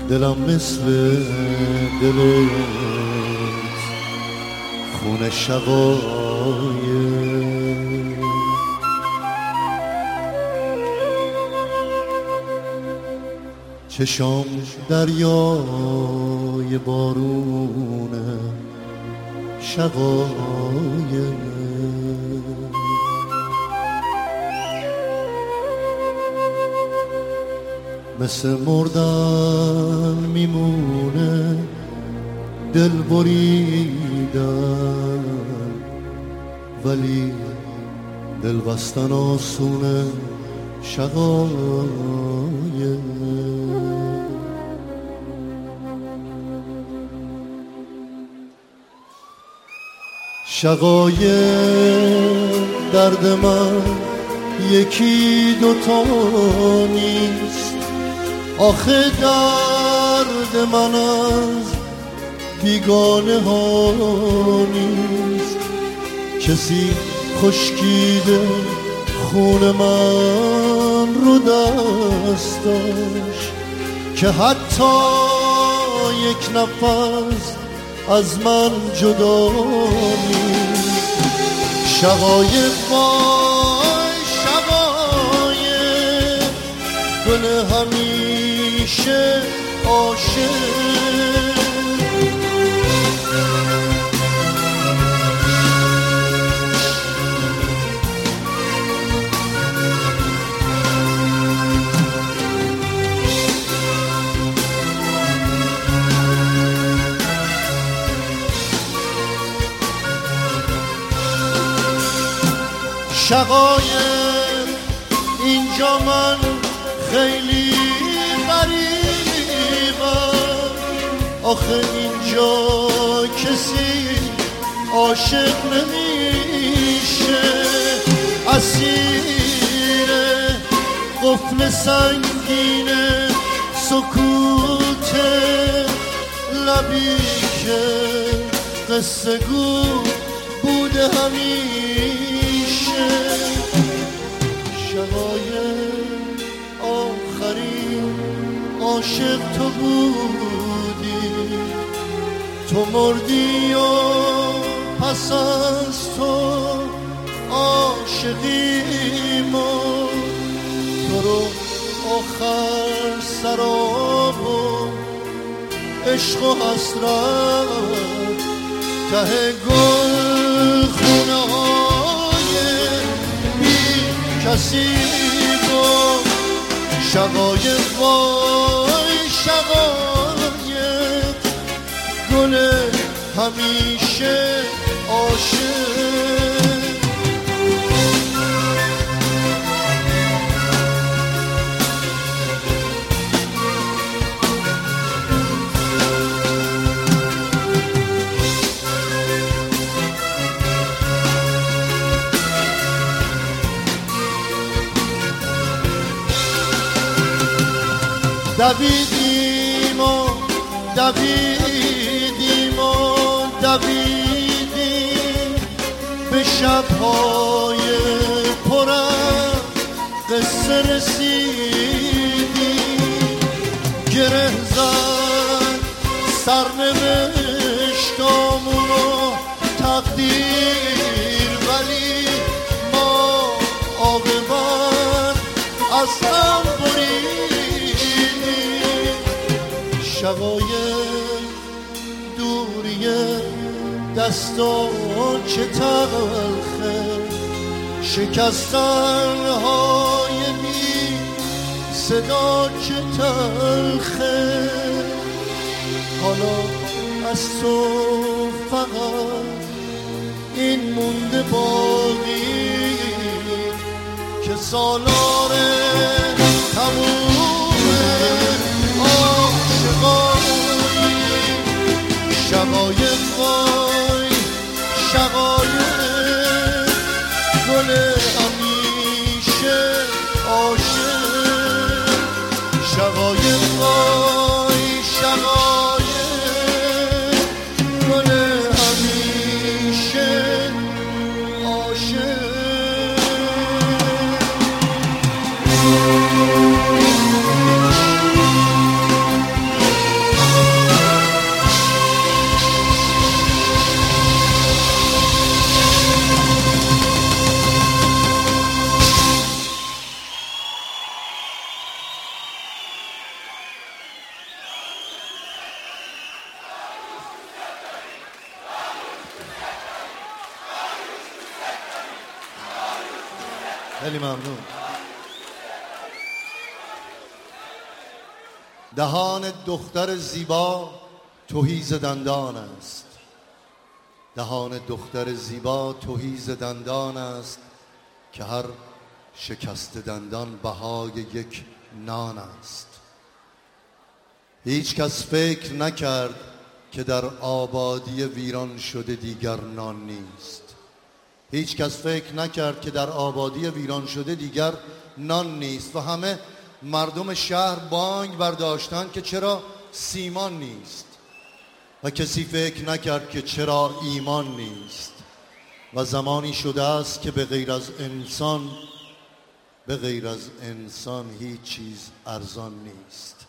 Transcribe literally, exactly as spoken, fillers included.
دلم مثل دلت خون شقایق، چشام دریای بارونه شقایق، مثل مردن میمونه دل بریدن، ولی دل بستن آسونه شقایق. شقایق درد من یکی دوتا نیست، آخه درد من از بیگانه ها نیست. کسی خشکیده خون من رو دستش که حتی یک نفس از من جدا نیست. شقایق وای شقایق، گل همیشه عاشق. شقایق اینجا من خیلی غریبم، آخه اینجا کسی عاشق نمیشه. اسیر قفل سنگین سکوت لبی که قصه گو بوده همیشه. شقایق آخرین عاشق تو بودی، تو مردی و پس از تو عاشقی مرد. تو رو آخر سراب و عشق و حسرت ته گل خونه های بی کسی بود. شقایق وای شقایق، گل همیشه عاشق. دویدیم و دویدیم و دویدیم به شب‌های پرم قصه رسیدیم. گره زد سرنوشتامون و تقدیر، ولی ما عاقبت از هم بریم. شقایق دوریه دستان چه تلخه، شکستن های بی صدا چه تلخه. حالا از تو فقط این مونده باقی که سالار تموم عاشقایی. شقایق وای شقایق، گل همیشه عاشق. شقایق وای شقایق، گل همیشه عاشق. خیلی ممنون. دهان دختر زیبا تهی ز دندان است، دهان دختر زیبا تهی ز دندان است، که هر شکست دندان بهای یک نان است. هیچ کس فکر نکرد که در آبادی ویران شده دیگر نان نیست. هیچ کس فکر نکرد که در آبادی ویران شده دیگر نان نیست و همه مردم شهر بانگ برداشتند که چرا سیمان نیست و کسی فکر نکرد که چرا ایمان نیست. و زمانی شده است که به غیر از انسان به غیر از انسان هیچ چیز ارزان نیست.